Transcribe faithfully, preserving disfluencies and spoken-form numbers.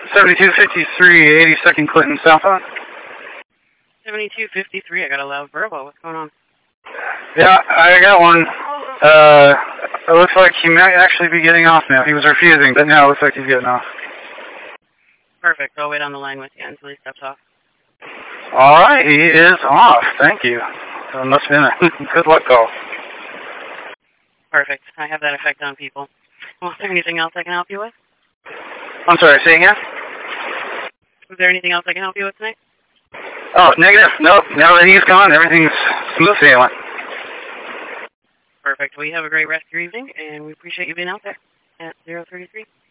seventy-two fifty-three, eighty-second Clinton southbound. seventy-two fifty-three, I got a loud verbal. What's going on? Yeah, I got one. Uh, it looks like he might actually be getting off now. He was refusing, but now it looks like he's getting off. Perfect. I'll wait on the line with you until he steps off. All right, he is off. Thank you. That must have been a good luck call. Perfect. I have that effect on people. Well, is there anything else I can help you with? I'm sorry, say again? Is there anything else I can help you with tonight? Oh, negative. Nope. Now that he's gone, everything's smooth sailing. Perfect. Well, you have a great rest of your evening, and we appreciate you being out there at zero thirty-three.